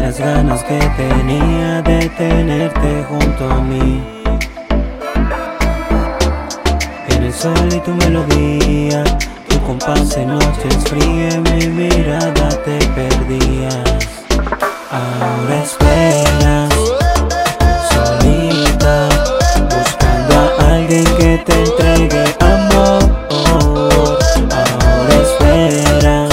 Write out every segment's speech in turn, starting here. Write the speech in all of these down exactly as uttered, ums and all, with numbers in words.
las ganas que tenía de tenerte junto a mí. En el sol y tu melodía, tu compás en noches frías, en mi mirada te perdías. Ahora esperas solita, buscando a alguien que te entregue amor. Ahora esperas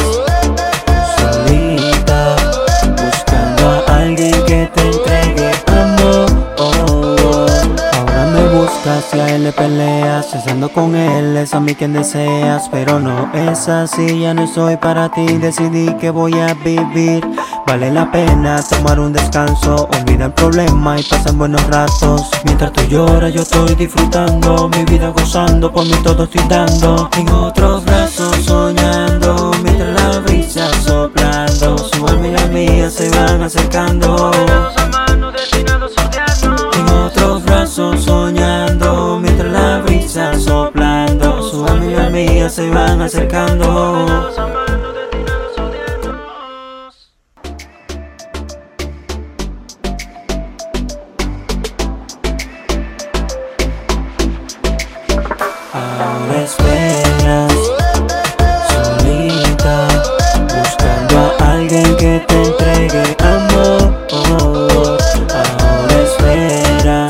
solita, buscando a alguien que te entregue amor. Ahora me buscas y a él le peleas, estando con él es a mí quien deseas. Pero no es así, ya no estoy para ti, decidí que voy a vivir. Vale la pena tomar un descanso, olvida el problema y pasar buenos ratos. Mientras tú lloras yo estoy disfrutando, mi vida gozando, por mí todo estoy dando. En otros brazos soñando, mientras la brisa soplando, su alma y la mía se van acercando. En otros brazos soñando, mientras la brisa soplando, su alma y la mía se van acercando. Ahora esperas solita, buscando a alguien que te entregue amor. Ahora esperas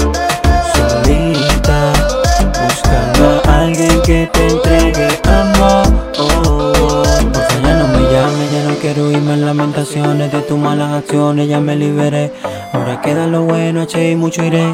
solita, buscando a alguien que te entregue amor. Porfa, ya no me llames, ya no quiero irme en lamentaciones de tus malas acciones, ya me liberé. Ahora queda lo bueno, che, y mucho iré.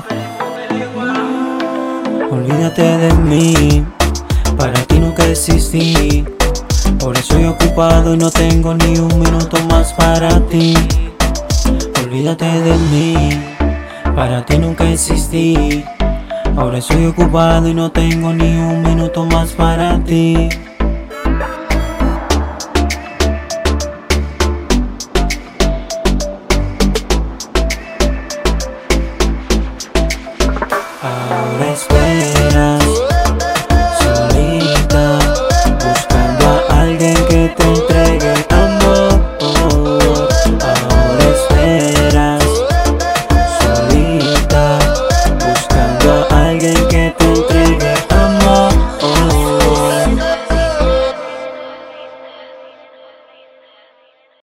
Olvídate de mí, para ti nunca existí. Por eso estoy ocupado y no tengo ni un minuto más para ti. Olvídate de mí, para ti nunca existí. Ahora estoy ocupado y no tengo ni un minuto más para ti.